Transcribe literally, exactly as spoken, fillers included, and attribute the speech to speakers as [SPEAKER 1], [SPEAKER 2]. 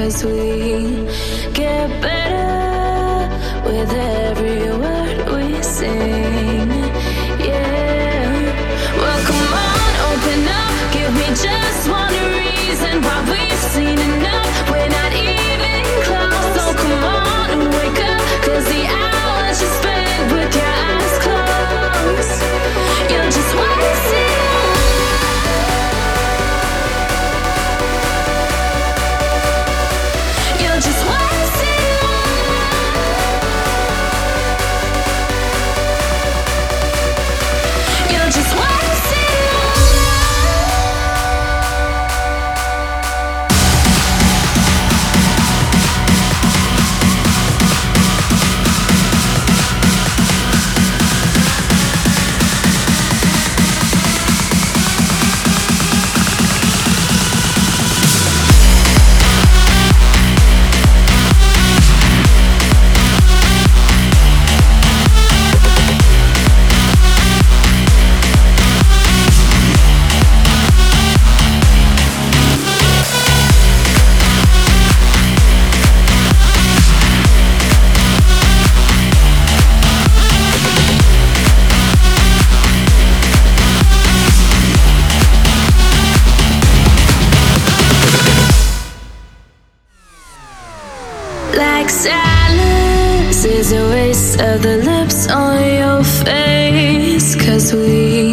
[SPEAKER 1] 'cause we get better with every word we sing. Yeah. Well, come on, open up, give me just one reason why we've seen enough. We're not even close. So come on and wake up, 'cause the hours you spend with your eyes closed, you're just wasting. You're just wasting. You're just wasting. Like silence is a waste of the lips on your face, 'cause we